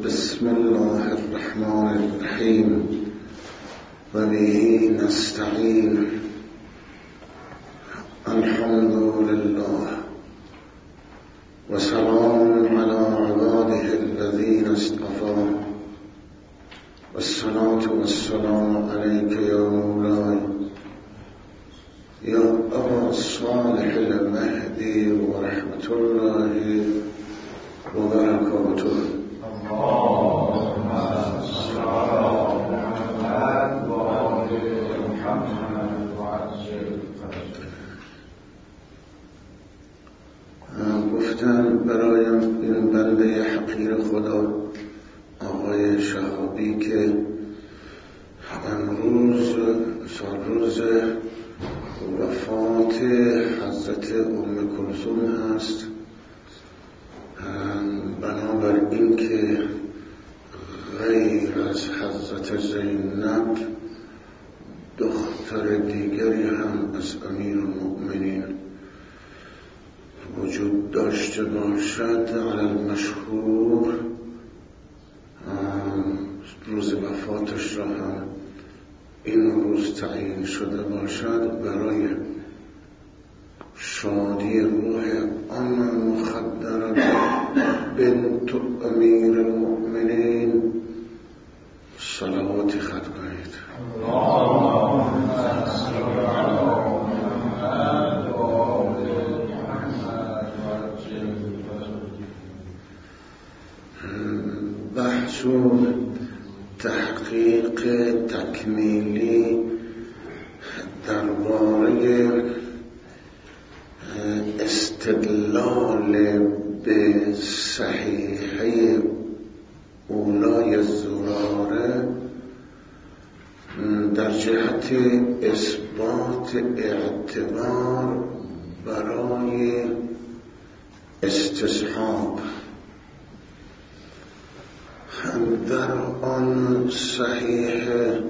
بسم الله الرحمن الرحیم و به نستعین. الحمد لله و سلام علی عباده الذین اصطفی و الصلاة و السلام علیک یا مولاي یا ابا صالح المهدی و رحمت الله و برکاته. گفتن برایم این بنده حقیر خدا آقای شهابی که امروز روز وفات حضرت ام کلثوم هست، بنابراین که غیر از حضرت زینب دختر دیگری هم از امیرالمؤمنین وجود داشته باشد، علی المشهور روز وفاتش را هم این روز تعیین شده باشد برای شادی روح آن مخدر بنت امیر المؤمنین صلواتی خط کنید. بحث و تحقیق تکمیلی درباره استدلال به صحیحه اولای زراره در جهت اثبات اعتبار برای استصحاب. در آن صحیح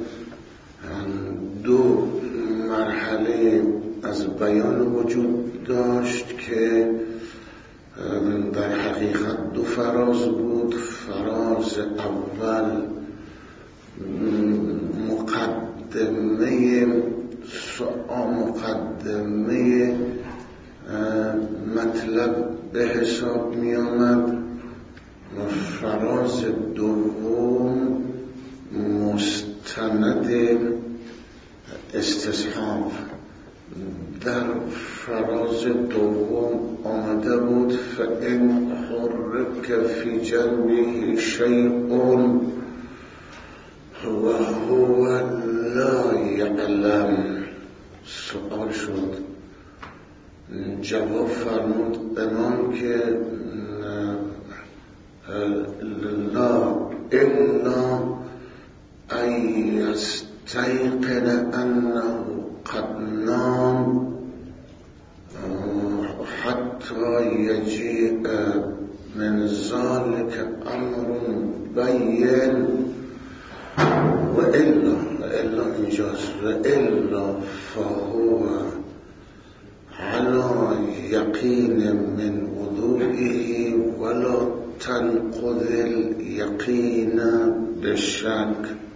دو مرحله از بیان وجود داشت که در حقیقت دو فراز بود. فراز اول مقدمه مطلب به حساب می آمد و فراز دوم مستند استصحاب. در فراز دوم آمده بود فإن حرک فی جنبه شیء و هو لا یعلم. سؤال شد، جواب فرمود امام که لا الا ان یستیقن انه قد نام حتی یجیء من ذلك امر بین و الا اینجاست و الا فهو علی یقین من وضوئه ولا تنقض الیقین بالشک.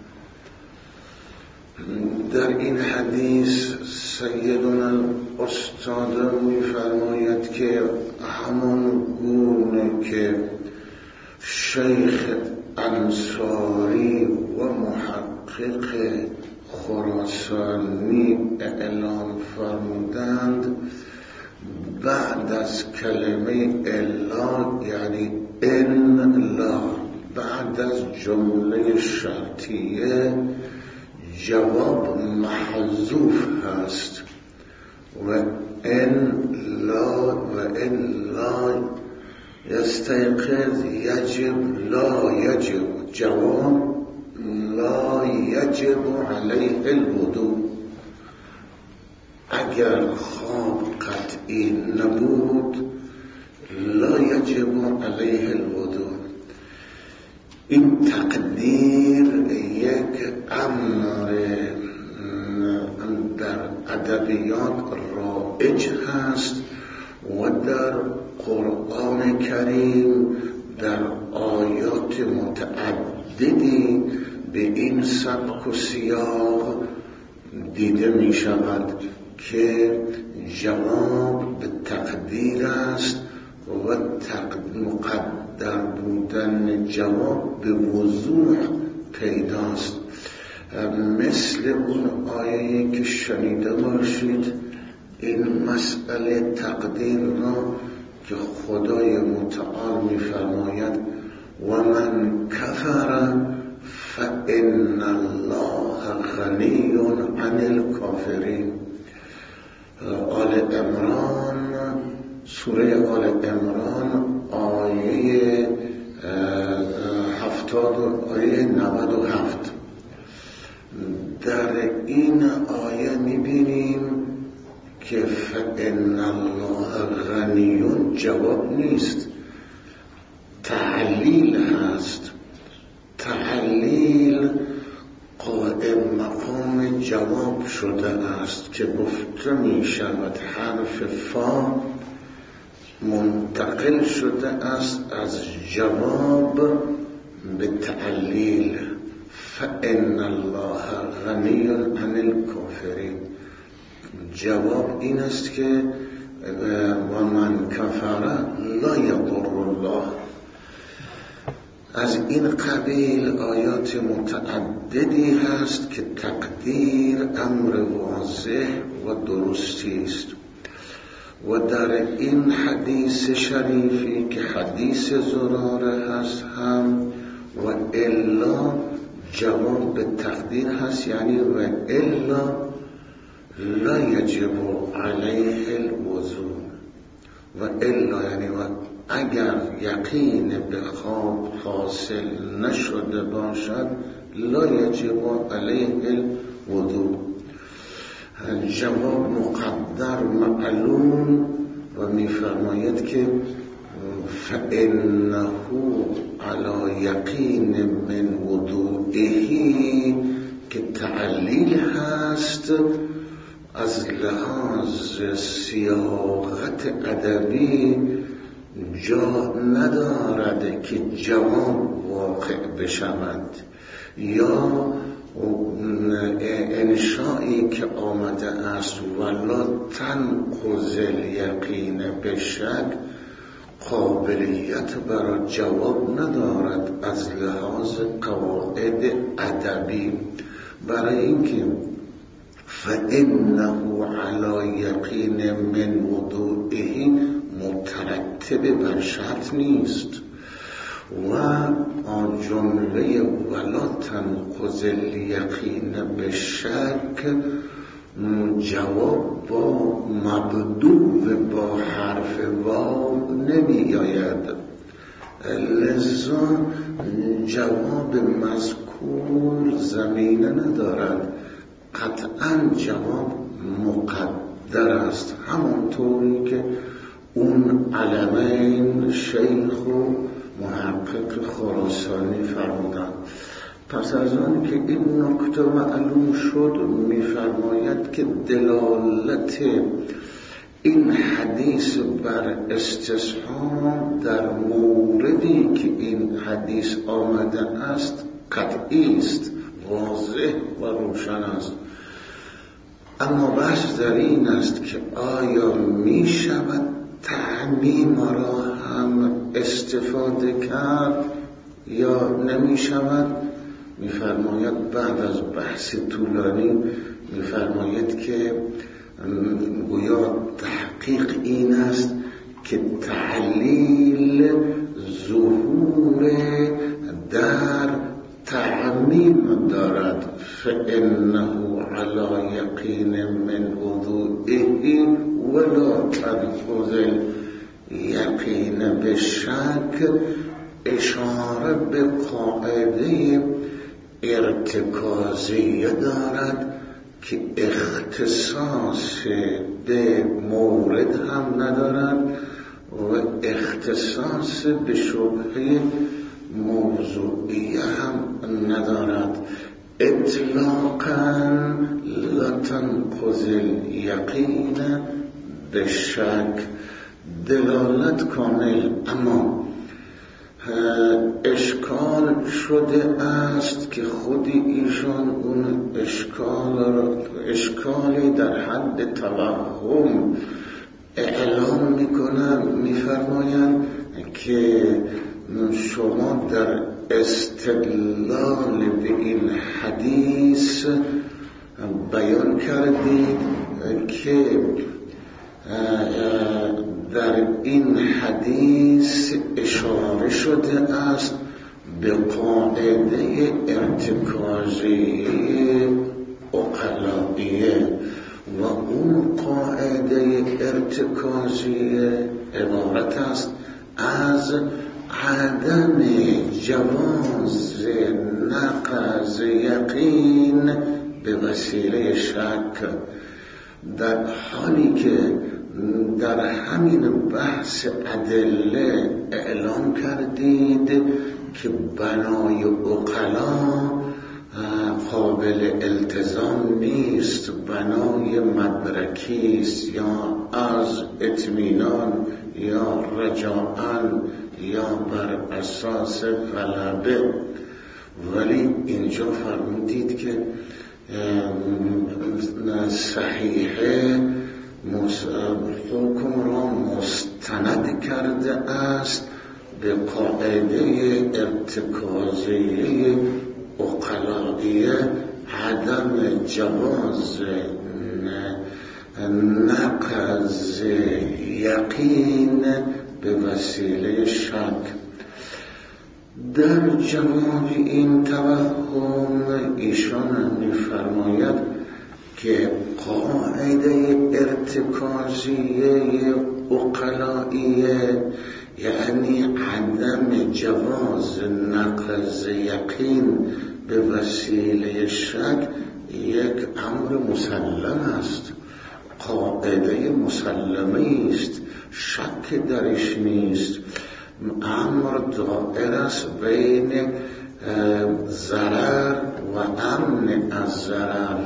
در این حدیث سیدنا استاد می‌فرماید که همان گونه که شیخ انصاری و محقق خراسانی اعلام فرمودند بعد از کلمه الا یعنی ان لا، بعد از جمله شرطیه جواب محذوف هست و ان لا یستیقظ یجب لا یجب، جواب لا یجب علیه الوضوء. اگر خواب قطعی نبود لا یجب علیه الوضوء. این تقدیر یک امر در ادبیات رایج هست و در قرآن کریم در آیات آیات متعددی به این سبک و سیاق دیده می شود که جواب به تقدیر است و مقدر بودن جواب به وضوح پیداست. مثل اون آیه‌ای که شنیده باشید این مسئله تقدیر را که خدای متعال می‌فرماید و من کفر فإن الله غنی عن الکافرین. آل عمران، سوره آل عمران آیه 97. در این آیه میبینیم که فإن الله غنی جواب نیست، تعلیل هست. تعلیل قائم مقام جواب شده است که گفته می شود حرف فا منتقل شده است از جواب به تعلیل. فإن الله غنی عن الکافرین. جواب این است که و من کفر لا یضر الله. از این قبیل آیات متعددی هست که تقدیر امر واضح و درستی است. و در این حدیث شریفی که حدیث زراره هست هم و الا جواب به تقدیر هست، یعنی و الا لا یجب علیه الوضوء. و الا یعنی و اگر یقین به خواب حاصل نشده باشد لا یجب علیه الوضوء. جواب مقدر معلوم و میفرماید که فإنه علی یقین من وضوئه که تعلیل هست از لحاظ سیاقت ادبی جا ندارد که جواب واقع بشود یا انشایی که آمده است ولا تنقض الیقین به شک قابلیت برای جواب ندارد از لحاظ قواعد ادبی. برای اینکه فإنه علی یقین من وضوئه مترتب بر شرط نیست و آن جمله ولا تنقض الیقین به شک جواب با مبدوع با حرف واو نمی آید. لذا جواب مذکور زمینه ندارد، قطعا جواب مقدر است، همانطوری که اون علمین شیخ و محقق خراسانی فرمودند. پس از آن که این نکته معلوم شد می‌فرماید که دلالت این حدیث بر استصحاب در موردی که این حدیث آمده است قطعی است، واضح و روشن است. اما بحث در این است که آیا می شود تعمیم را هم استفاده کرد یا نمی شود؟ می فرماید بعد از بحث طولانی می فرماید که گویا تحقیق این است که تعلیل ظهور در تعمیم دارد. فإنه علی یقین من وضوئه ولا تنقض یقین به شک اشاره به قاعده ارتکازیه دارد که اختصاص به مورد هم ندارد و اختصاص به شبهه موضوعیه هم ندارد. اطلاقاً لا تنقض الیقین به شک دلالت کامل. اما اشکال شده است که خود ایشان اون اشکالی در حد توهم اعلام میکنن، میفرمایند که شما در استدلال به این حدیث بیان کردید که در این حدیث اشاره شده است به قاعده ارتکازی عقلائیه و اون قاعده ارتکازی عبارت است از عدم جواز نقض یقین به وسیله شک، در حالی که در همین بحث ادله اعلام کردید که بنای عقلا قابل التزام نیست، بنای مدرکی است، یا از اطمینان یا رجاءً یا بر اساس غلبه. ولی اینجا فرمودید که صحیحه حکم را مستند کرده است به قاعده ارتکازی عقلائیه عدم جواز نقض یقین به وسیله شک. در جواب این توهم ایشان می‌فرماید که قاعده ارتکازیه عقلائیه یعنی عدم جواز نقض یقین به وسیله شک یک امر مسلم است، قاعده مسلمه است، شک درش نیست. امر دائر است بین ضرر و امن از ضرر.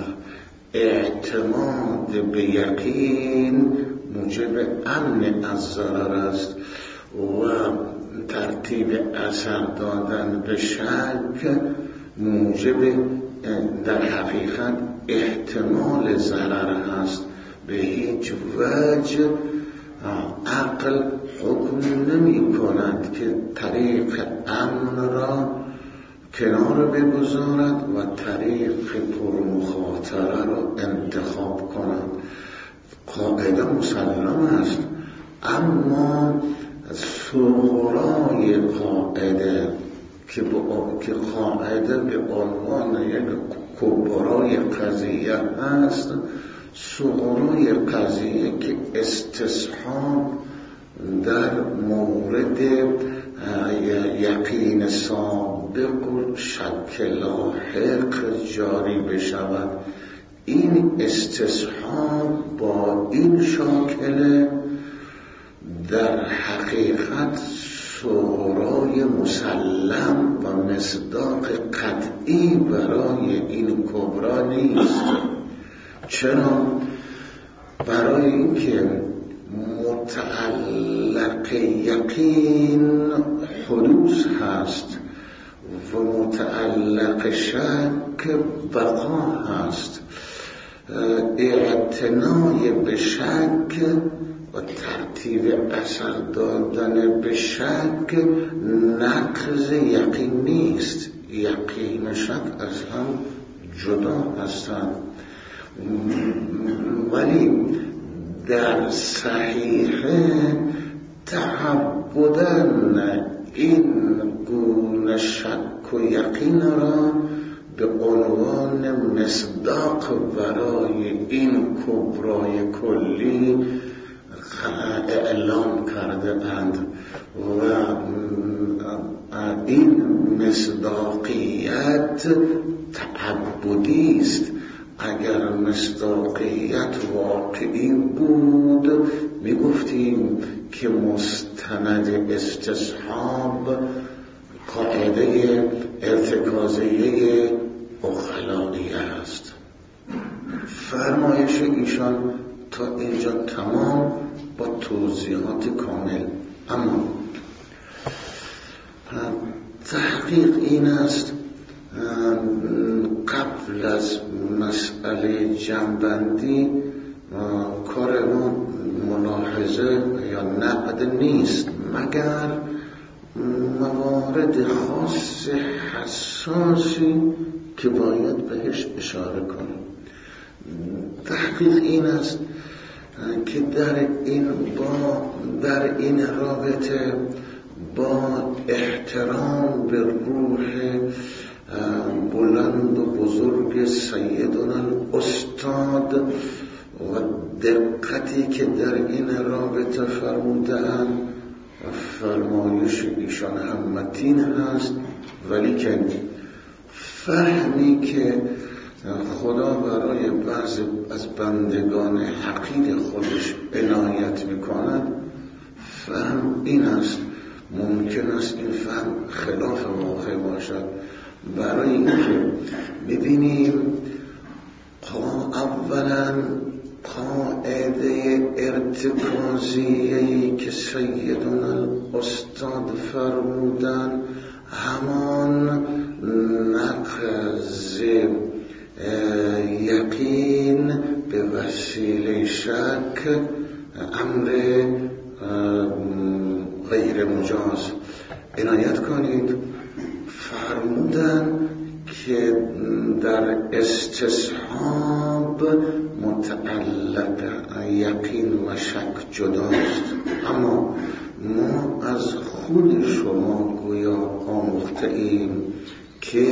اعتماد به یقین موجب امن از ضرر است و ترتیب اثر دادن به شک موجب در حقیقت احتمال ضرر است. به هیچ وجه عقل حکم نمی کند که طریق امن را کنار بگذارد و طریق پرمخاطره را انتخاب کند. قاعده مسلم است، اما صغرای قاعده که قاعده به عنوان یک کبرای قضیه است، صغرای قضیه که استصحاب در مورد یقین سابق و شک لاحق جاری بشود، این استصحاب با این شاکله در حقیقت صغرای مسلم و مصداق قطعی برای این کبرا نیست. چرا؟ برای اینکه متعلق یقین حدوث هست و متعلق شک بقا هست. اعتنای به شک و ترتیب اثر دادن به شک نقض یقین نیست. یقین و شک از هم جدا هستند. ولی در صحیحه تعبدن این گونه شک و یقین را به عنوان مصداق برای این کبرای کلی اعلام کرده اند و این مصداقیت تعبدی است. اگر مصداقیت واقعی بود میگفتیم که مستند استصحاب قاعده ارتکازیه عقلائیه است. فرمایش ایشان تا اینجا تمام با توضیحات کامل، اما تحقیق این است قبل از مسئله جمع‌بندی کار ما ملاحظه یا نقد نیست مگر موارد خاص حساسی که باید بهش اشاره کنیم. تحقیق این است که در این رابطه با احترام به روح بلند و بزرگ سیدنا الاستاد و دقتی که در این رابطه فرمودند و فرمایش ایشان هم متین هست، ولی که فهمی که خدا برای بعض از بندگان حقیر خودش عنایت میکند فهم این است. ممکن است این فهم خلاف واقع باشد، برای اینکه ببینیم اولا قاعده ارتکازیه‌ای که سیدنا الاستاد فرمودن همان نقض یقین به وسیله شک امر غیر مجاز. عنایت کنید فرمودن که در استصحاب متعلق یقین و شک جداست، اما ما از خود شما گویا آموخته ایم که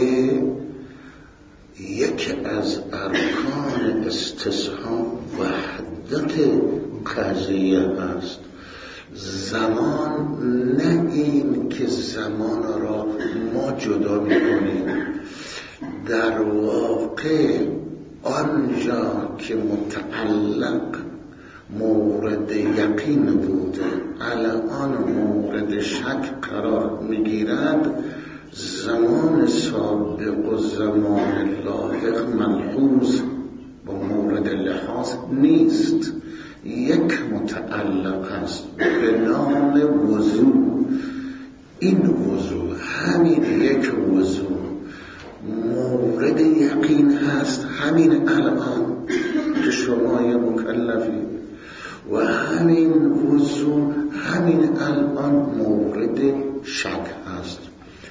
یکی از ارکان استصحاب وحدت قضیه است. زمان نه این که زمان را ما جدا می‌کنیم، در واقع آنجا که متعلق مورد یقین بوده الان مورد شک قرار می‌گیرد، زمان سابق و زمان لاحق ملحوظ با مورد لحاظ نیست. یک متعلق است به نام وضوع. این وضوع همین یک وضوع مورد یقین هست همین الان که شما مکلفی، و همین وضوع همین الان مورد شک هست.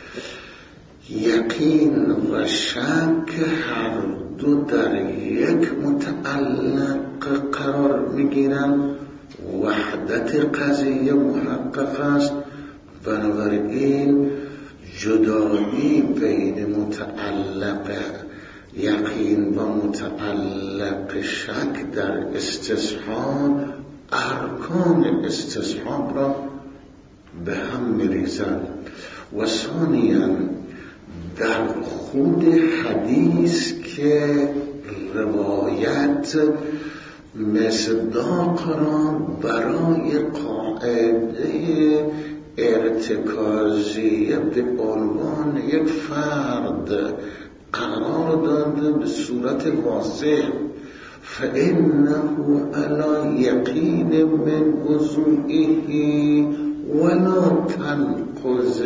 یقین و شک هر دو در یک متعلق قرار میگیرن، وحدت قضیه محقق است. بنابراین جدایی بین متعلق یقین و متعلق شک در استصحاب ارکان استصحاب را به هم میریزند. و ثانیاً در خود حدیث که روایت مصداق را برای قاعده ارتکازیه به عنوان یک فرد قرار داده به صورت واضح، فإنه علی یقین من وضوئه ولا تنقض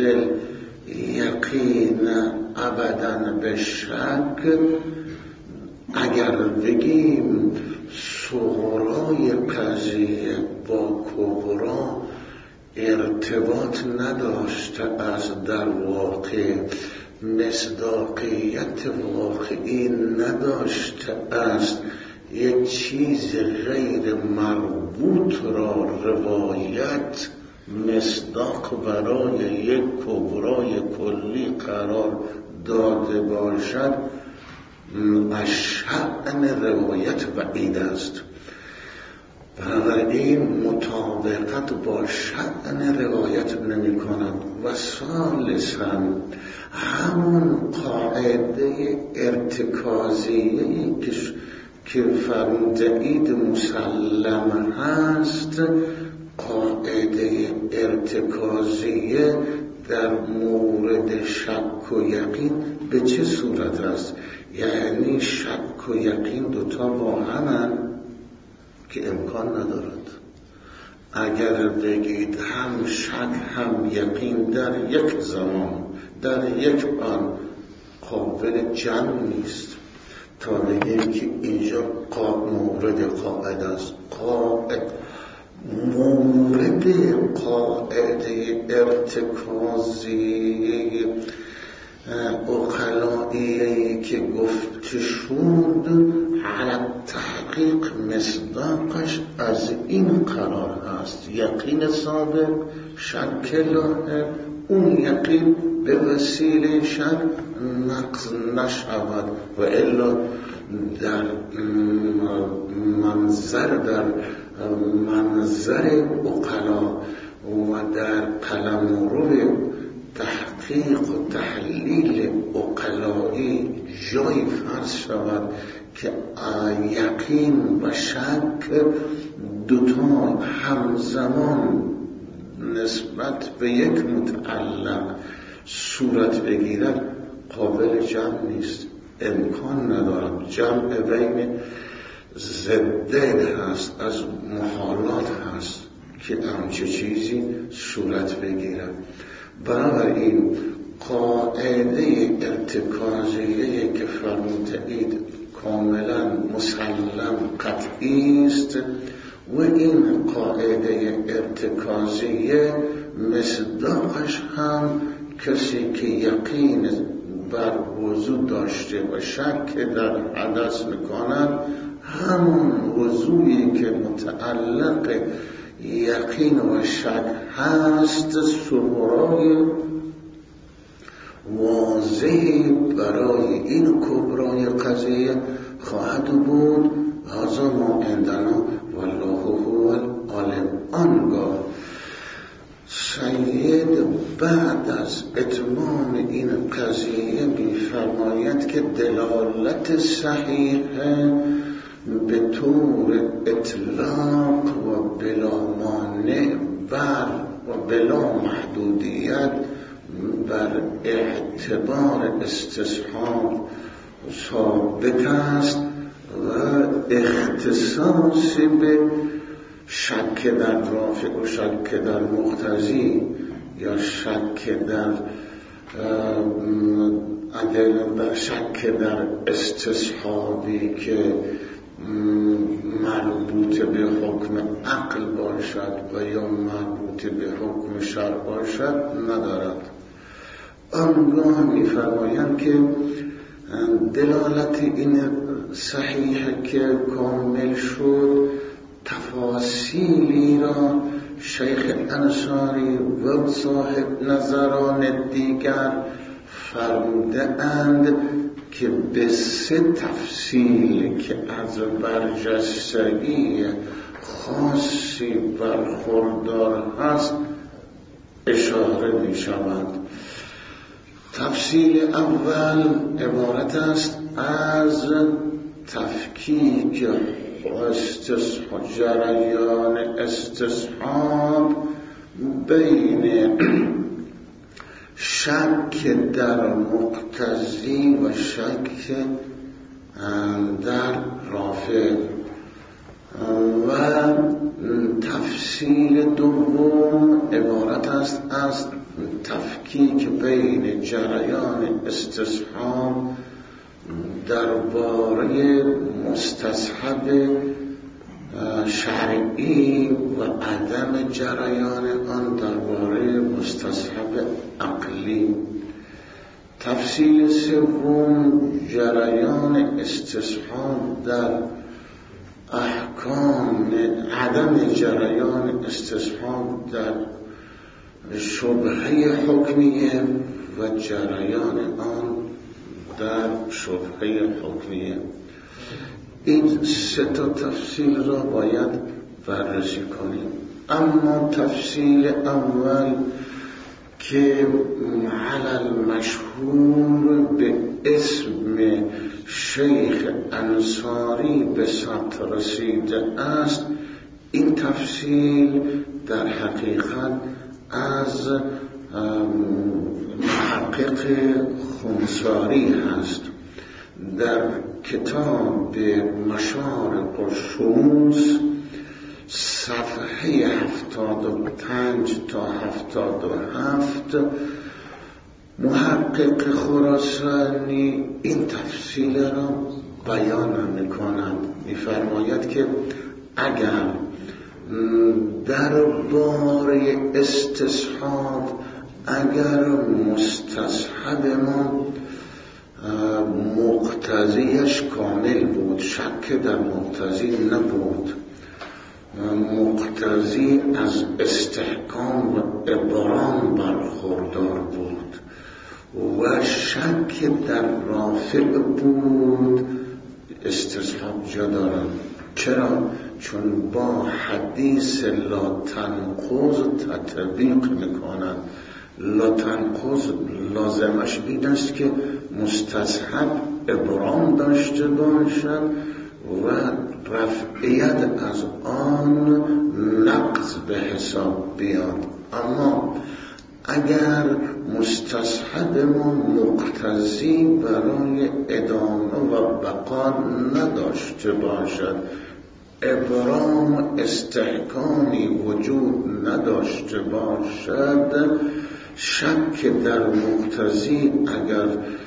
یقین ابداً به شک. اگر بگیم صغرای قضیه با کبرا ارتباط نداشته است، در واقع مصداقیت واقعی نداشته است، یک چیز غیر مربوط را روایت مصداق برای یک کبرای کلی قرار داده باشد، از شأن روایت بعید است. بنابراین مطابقت با شأن روایت نمی کند. و ثالثاً همون قاعده ارتکازیه‌ای که فرمودید مسلم هست، قاعده ارتکازیه در مورد شک و یقین به چه صورت است؟ یعنی شک و یقین دوتا با همن که امکان ندارد. اگر بگید هم شک هم یقین در یک زمان در یک آن قابل جمع نیست تا بگیم که اینجا مورد قاعده است. مورد قاعده ارتکازی عقلایی که گفته شد علی تحقیق مصداقش از این قرار است: یقین سابق شک لاحق، اون یقین به وسیله شک نقض نشود و الا در منظر عقلا و در قلمرو تحقیق و تحلیل عقلایی جای فرض شود که یقین و شک دوتا همزمان نسبت به یک متعلق صورت بگیرد قابل جمع نیست، امکان ندارد. جمع بین ضدین هست، از محالات هست که همچه چیزی صورت بگیرد. بنابراین قاعده ارتکازیه که فرمودید کاملا مسلم قطعی است و این قاعده ارتکازیه مصداقش هم کسی که یقین بر وضوع داشته و شک در حدث میکند، همون وضوعی که متعلق یقین و شک هست صورای واضحی برای این کبرای قضیه خواهد بود. هذا ما عندنا والله هو العالم. آنگاه سید بعد از اتمام این قضیه می‌فرماید که دلالت صحیح به طور اطلاق و بلا مانع و بلا محدودیت بر اعتبار استصحاب ثابت است و اختصاص به شک در رافع و شک در مقتضی یا شک در شک در استصحابی که مربوط به حکم عقل باشد و یا مربوط به حکم شرع باشد ندارد. آنگاه می‌فرمایند که دلالت این صحیح که کامل شد تفاصیلی را شیخ انصاری و صاحب نظران دیگر فرموده اند که به 3 تفصیل که از برجستگی خاصی برخوردار هست اشاره می شود. تفصیل اول عبارت است از تفکیک جریان استصحاب بین شک در مقتضی و شک در رافع، و تفصیل دوم عبارت است از تفکیک بین جریان استصحاب درباره مستصحب شرعی و عدم جریان آن درباره مستصحب عقلی. تفصیل سوم جریان استصحاب در احکام، عدم جریان استصحاب در شبهه حکمیه و جریان آن در شبهه حکمیه. این 3 تفصیل را باید بررسی کنیم. اما تفصیل اول که علل مشهور به اسم شیخ انصاری به ثبت رسیده است، این تفصیل در حقیقت از محقق خنثاری هست. در کتاب مشارق الشموس صفحه 75 تا 77 محقق خراسانی این تفصیل را بیان می‌کند. می‌فرماید که اگر درباره استصحاب اگر مستصحب ما مقتضیش کامل بود، شک در مقتضی نبود، مقتضی از استحکام و ابرام برخوردار بود و شک در رافع بود، استصحاب جا دارد. چرا؟ چون با حدیث لا تنقض تطبیق میکنند. لا تنقض لازمش این است که مستصحب ابرام داشته باشد و رفعیت از آن نقض به حساب بیاد. اما اگر مستصحب ما مقتضی برای ادامه و بقا نداشته باشد، ابرام استحکامی وجود نداشته باشد، شک در مقتضی اگر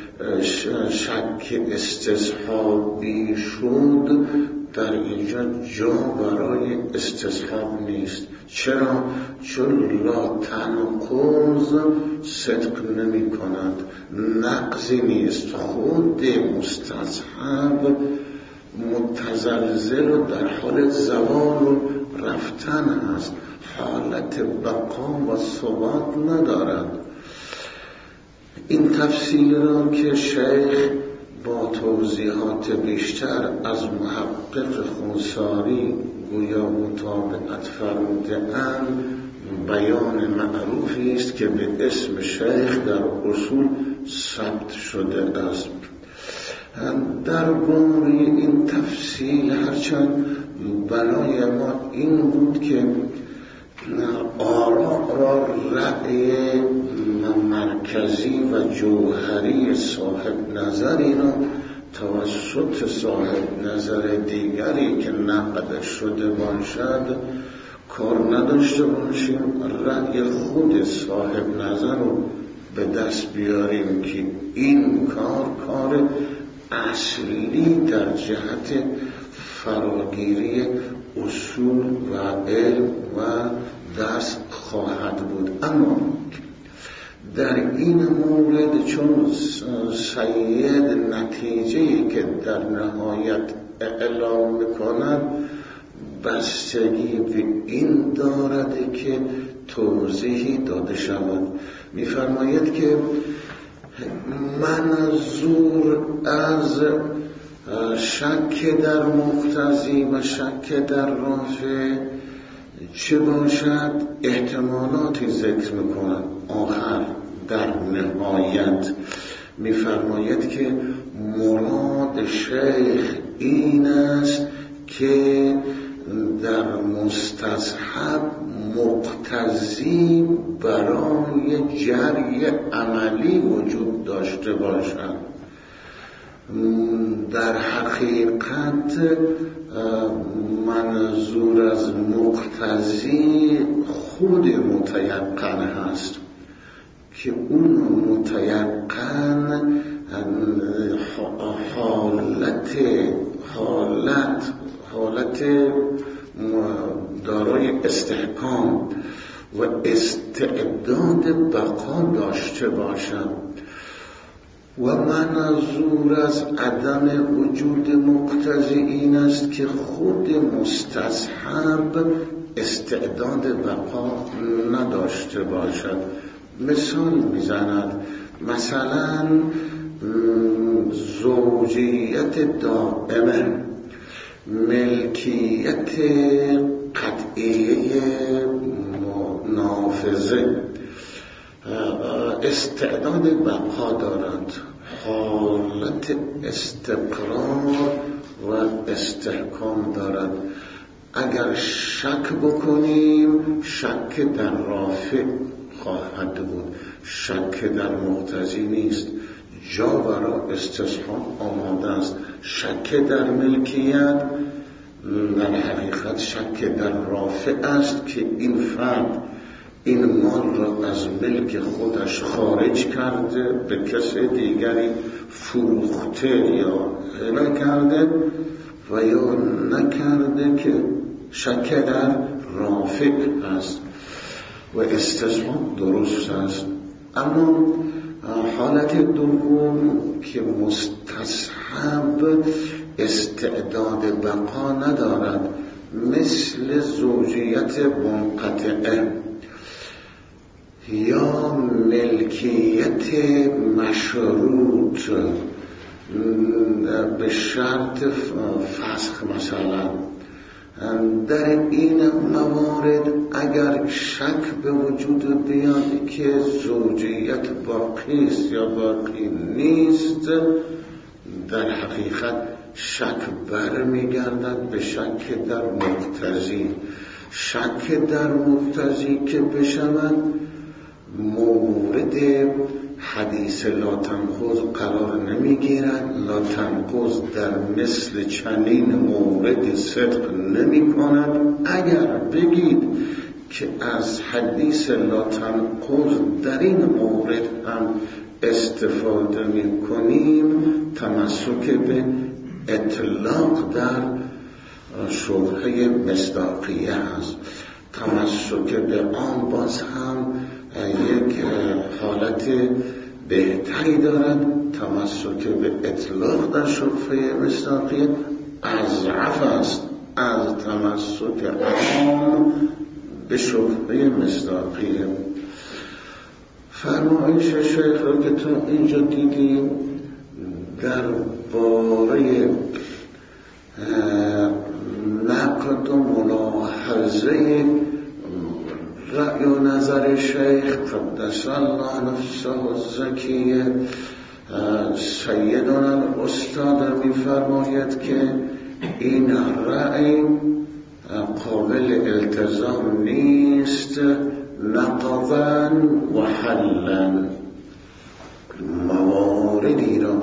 شک استصحابی شد، در اینجا جا برای استصحاب نیست. چرا؟ چون لا تنقض صدق نمی کند، نقضی نیست، خود مستصحب متزلزل و در حال زوال و رفتن است، حالت بقا و ثبات ندارد. این تفصیل را که شیخ با توضیحات بیشتر از محقق خونساری گویا مطابقت فرموده‌اند، بیان معروفی است که به اسم شیخ در اصول ثبت شده است. درباره این تفصیل هرچند برای ما این بود که آراء را رأی مرکزی و جوهری صاحب نظری را توسط صاحب نظر دیگری که نقد شده باشد کار نداشته باشیم، رأی خود صاحب نظر رو به دست بیاریم که این کار اصلی در جهت فراگیری اصول و علم و درس خواهد بود. اما در این مورد چون سید نتیجه‌ای که در نهایت اعلام می‌کند بستگی به این دارد که توضیحی داده شود. می‌فرماید که منظور از شک در مقتضی و شک در رافع چه باشد؟ احتمالاتی ذکر میکنند. آخر در نهایت میفرماید که مراد شیخ این است که در مستصحب مقتضی برای جری عملی وجود داشته باشد. در حقیقت منظور از مقتضی خود متیقن هست که اون متیقن حالت دارای استحکام و استعداد بقا داشته باشد و منظور از عدم وجود مقتضی این است که خود مستصحب استعداد بقا نداشته باشد. مثال میزند، مثلا زوجیت دائمه، ملکیت قطعیه نافذه استعداد بقا دارند، حالت استقرار و استحکام دارند. اگر شک بکنیم شک در رافع خواهد بود، شک در مقتضی نیست، جا برای استصحاب آماده است. شک در ملکیت در حقیقت شک در رافع است که این فرد این مال را از ملک خودش خارج کرده، به کس دیگری فروخته یا نکرده و یا نکرده که شک در رافع است و استصحاب درست است. اما حالت دوم که مستصحب استعداد بقا ندارد، مثل زوجیت منقطعه یا ملکیت مشروط به شرط فسخ مثلا، در این موارد اگر شک به وجود بیاد که زوجیت باقی است یا باقی نیست، در حقیقت شک برمیگردد به شک در مقتضی. شک در مقتضی که بشود مورد حدیث لا تنقض قرار نمیگیرد. لا تنقض در مثل چنین مورد صدق نمی کند. اگر بگید که از حدیث لا تنقض در این مورد هم استفاده می کنیم، تمسک به اطلاق در شبهه مصداقیه هست. تمسک به آن باز هم یک حالت بهتری دارد. تمسک به اطلاق در شبهه مصداقیه اضعف است از تمسک عام به شبهه مصداقیه. فرمایش شیخ را که تا اینجا دیدیم در باره نقد و ملاحظه رأی و نظر شیخ قدس الله نفسه الزکیه، سیدنا الاستاد می فرماید که این رأی قابل التزام نیست نقضاً و حلاً. مواردی را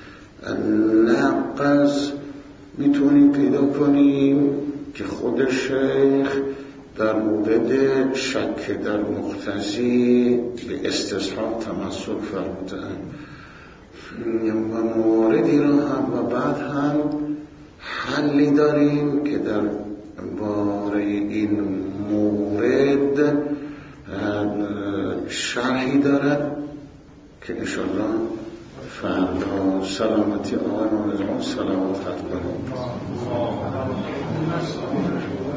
نقض میتونیم پیدا کنیم که خود شیخ در مورد شک در مقتضی به استصحاب تمسک فرمودند و مواردی را هم و بعد هم حلی داریم که در باره این مورد شرحی دارد که انشاءالله فردا سلامتی آن و رضا سلامت حتما